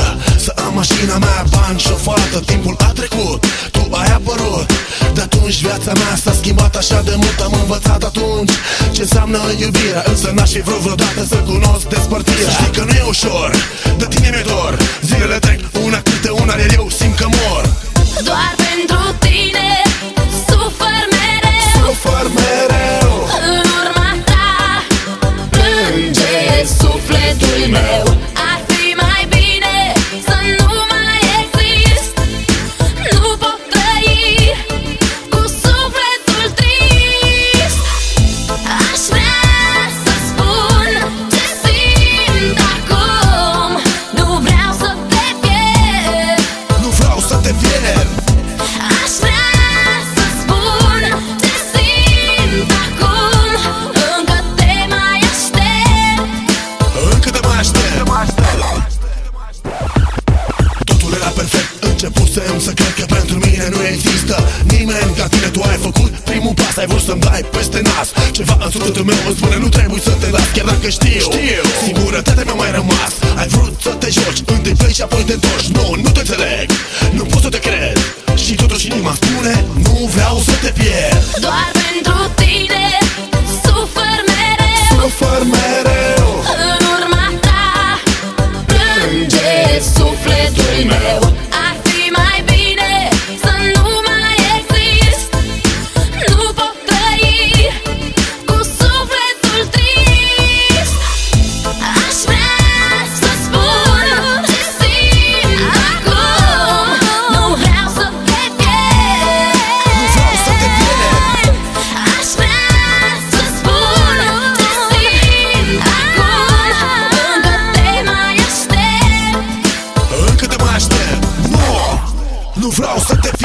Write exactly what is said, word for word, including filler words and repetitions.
să am mașina mea, bani și o fată. Timpul a trecut, tu ai apărut. De atunci viața mea s-a schimbat așa de mult. Am învățat atunci ce înseamnă iubirea, însă n-aș fi vrut vreodată să cunosc despărțirea. Știi că nu e ușor, de tine mi-e dor. Zilele trec una câte una, iar eu simt că mor. Doar pentru tine sufăr mereu, sufăr mereu. În urma ta plânge sufletul meu. Ar fi mai bine să nu mai exist. Nu pot trăi cu sufletul trist. Aș vrea să spun ce simt acum. Nu vreau să te pierd. Nu vreau să te pierd. Aș vrea să spun ce simt acum. Încă te mai aștept. Încă te mai aștept. Totul era perfect, începusem să cred că pentru mine nu există nimeni ca tine. Tu ai făcut primul pas, ai vrut să-mi dai peste nas. Ceva în sufletul meu îmi spune nu trebuie să te las. Chiar dacă știu, știu, singurătatea mi-a mai rămas. Ai vrut să te joci, întâi pleci și apoi te întorci. Nu, nu te înțeleg, nu pot să te cred. Și totuși inima spune, nu vreau să te pierd. Doar pentru tine sufăr mereu, Sufăr mereu. în urma ta plânge sufletul meu. Ar fi mai bine să nu mai exist. Nu pot trăi cu sufletul trist. Aș vrea să spun ce simt acum. Nu vreau să te pierd. Nu vreau să te pierd. Aș vrea să spun ce simt acum. Încă te mai aștept. Încă te mai aștept. Nu, nu vreau să te